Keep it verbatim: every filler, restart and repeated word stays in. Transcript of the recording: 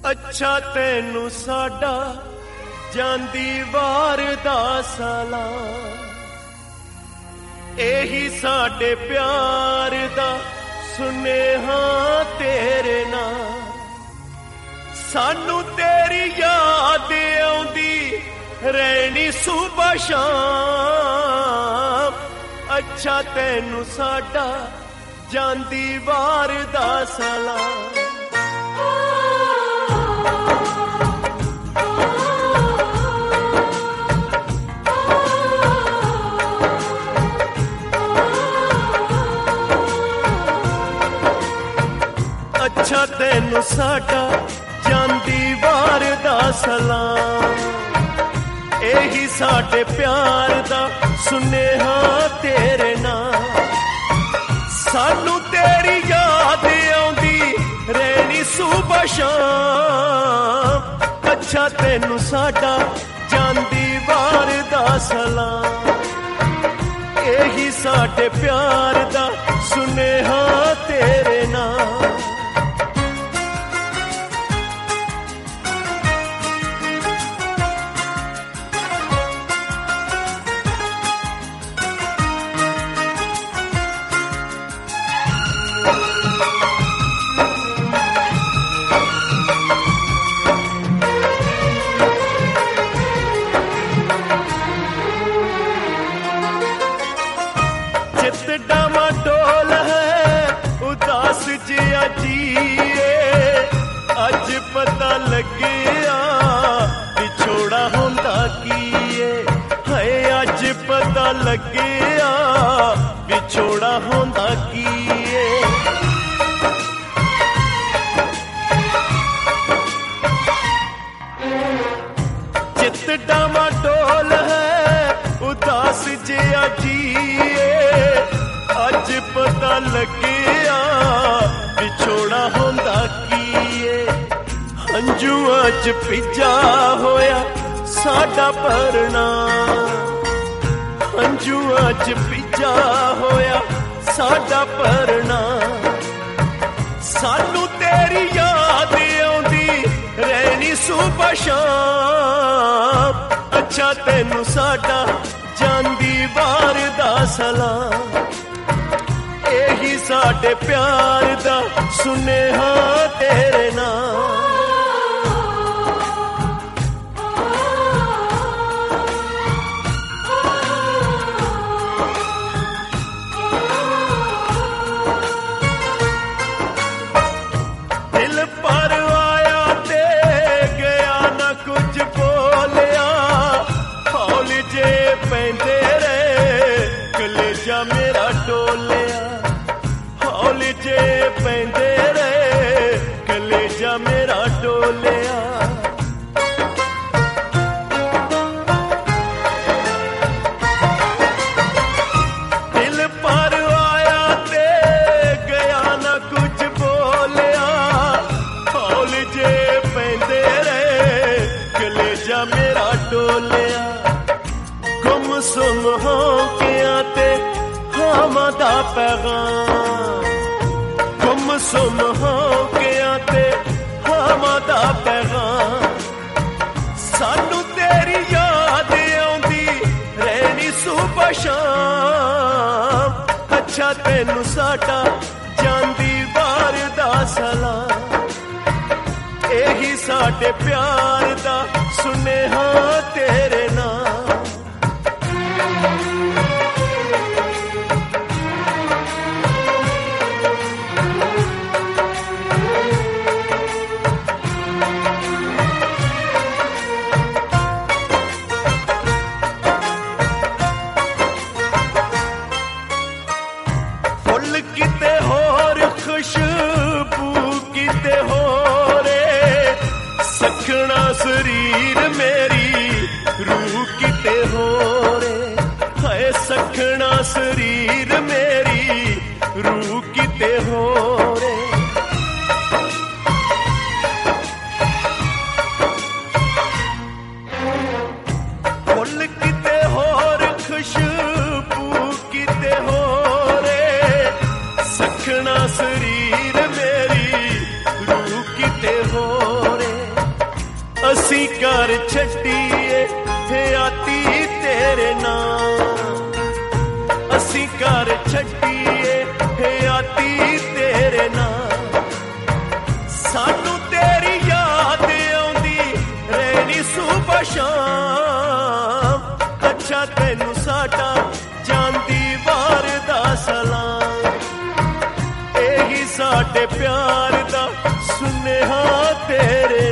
ਅੱਛਾ ਤੈਨੂੰ ਸਾਡਾ ਜਾਂਦੀ ਵਾਰ ਦਾ ਸਲਾਮ, ਇਹੀ ਸਾਡੇ ਪਿਆਰ ਦਾ ਸੁਨੇਹਾ ਤੇਰੇ ਨਾਲ। ਸਾਨੂੰ ਤੇਰੀ ਯਾਦ ਆਉਂਦੀ ਰਹਿਣੀ ਸੁਬਹ ਸ਼ਾਮ, ਅੱਛਾ ਤੈਨੂੰ ਸਾਡਾ ਜਾਂਦੀ ਵਾਰ ਦਾ ਸਲਾਮ। ਅੱਛਾ ਤੈਨੂੰ ਸਾਡਾ ਜਾਂਦੀ ਵਾਰ ਦਾ ਸਲਾਮ, ਇਹੀ ਸਾਡੇ ਪਿਆਰ ਦਾ ਸੁਨੇਹਾ ਤੇਰੇ ਨਾਲ। ਸਾਨੂੰ ਤੇਰੀ ਯਾਦ ਆਉਂਦੀ ਰਹਿਣੀ ਸੁਬਹ ਸ਼ਾਮ, ਅੱਛਾ ਤੈਨੂੰ ਸਾਡਾ ਜਾਂਦੀ ਵਾਰ ਦਾ ਸਲਾਮ, ਇਹੀ ਸਾਡੇ ਪਿਆਰ ਦਾ ਸੁਨੇਹਾ ਤੇਰੇ ਨਾਲ। ਡਾਮਾ ਡੋਲ ਹੈ ਉਦਾਸ ਜਿਹਾ ਜੀਏ, ਅੱਜ ਪਤਾ ਲੱਗਿਆ ਵਿਛੋੜਾ ਹੁੰਦਾ ਕੀ ਏ। ਹਾਏ ਅੱਜ ਪਤਾ ਲੱਗਿਆ ਵਿਛੋੜਾ ਹੁੰਦਾ ਕੀ ਏ। ਚਿੱਤ ਡਾਮਾ ਡੋਲ ਹੈ ਉਦਾਸ ਜਿਹਾ ਜੀਏ, ਅੱਜ ਪਤਾ ਲੱਗਿਆ ਵਿਛੋੜਾ ਹੁੰਦਾ ਕੀ ਏ। ਹੰਝੂਆਂ ਚ ਭਿੱਜਾ ਹੋਇਆ ਸਾਡਾ ਪਰਨਾ, ਹੰਝੂਆਂ ਚ ਭਿੱਜਾ ਹੋਇਆ ਸਾਡਾ ਪਰਨਾ। ਸਾਨੂੰ ਤੇਰੀ ਯਾਦ ਆਉਂਦੀ ਰਹਿਣੀ ਸੁਬਹ ਸ਼ਾਮ, ਅੱਛਾ ਤੈਨੂੰ ਸਾਡਾ ਜਾਂਦੀ ਵਾਰ ਦਾ ਸਲਾਮ, ਇਹੀ ਸਾਡੇ ਪਿਆਰ ਦਾ ਸੁਨੇਹਾ ਤੇਰੇ ਨਾਲ। ਦਿਲ ਪਰ ਆਇਆ ਤੇ ਗਿਆ ਨਾ ਕੁਝ ਬੋਲਿਆ, ਹੌਲ ਜੇ ਪੈਂਦੇ ਰਹੇ ਕਲੇਜਾ ਮੇਰਾ ਡੋਲਿਆ। ਹੌਲ ਜੇ ਪੈਂਦੇ ਰਹੇ ਕਲੇਜਾ ਮੇਰਾ ਡੋਲਿਆ। ਦਿਲ ਪਰ ਆਇਆ ਤੇ ਗਿਆ ਨਾ ਕੁਝ ਬੋਲਿਆ, ਹੌਲ ਜੇ ਪੈਂਦੇ ਰਹੇ ਕਲੇਜਾ ਮੇਰਾ ਡੋਲਿਆ। ਗੁੰਮ ਸੁੰਮ ਹੋ ਗਿਆ ਤੇ ਹਾਵਾਂ ਦਾ ਪੈਗਾਮ, ਗੁੰਮ ਸੁੰਮ ਹੋ ਗਿਆ ਤੇ ਹਾਵਾਂ ਦਾ ਪੈਗਾਮ। ਸਾਨੂੰ ਤੇਰੀ ਯਾਦ ਆਉਂਦੀ ਰਹਿਣੀ ਸੁਬਹ ਸ਼ਾਮ, ਅੱਛਾ ਤੈਨੂੰ ਸਾਡਾ ਜਾਂਦੀ ਵਾਰ ਦਾ ਸਲਾਮ, ਇਹੀ ਸਾਡੇ ਪਿਆਰ ਦਾ ਸੁਨੇਹਾ ਤੇਰੇ ਨਾਲ। ਫੁੱਲ ਕਿਤੇ ਹੋਰ ਖੁਸ਼ਬੂ ਕਿਤੇ ਹੋਰ, ਸਖਣਾ ਸਰੀਰ ਮੇਰੀ ਰੂਹ ਕਿਤੇ ਹੋਰ। ਹਾਏ ਸਖਣਾ ਸਰੀਰ ਮੇਰੀ ਰੂਹ ਕਿਤੇ ਹੋਰ। ਫੁੱਲ ਕਿਤੇ ਹੋਰ ਖੁਸ਼ਬੂ ਕਿਤੇ ਹੋਰ, ਸਖਣਾ ਸਰੀਰ ਮੇਰੀ ਰੂਹ ਕਿਤੇ ਹੋਰੇ। ਅਸੀਂ ਕਰ ਛੱਡੀਏ ਹਯਾਤੀ ਤੇਰੇ ਨਾਮ, ਅਸੀਂ ਕਰ ਛੱਡੀਏ ਹਯਾਤੀ ਤੇਰੇ ਨਾਮ। ਸਾਨੂੰ ਤੇਰੀ ਯਾਦ ਆਉਂਦੀ ਰਹਿਣੀ ਸੁਬਹ ਸ਼ਾਮ, ਅੱਛਾ ਤੈਨੂੰ ਸਾਡਾ ਜਾਂਦੀ ਵਾਰ ਦਾ ਸਲਾਮ, ਇਹੀ ਸਾਡੇ ਪਿਆਰ ਦਾ ਸੁਨੇਹਾ ਤੇਰੇ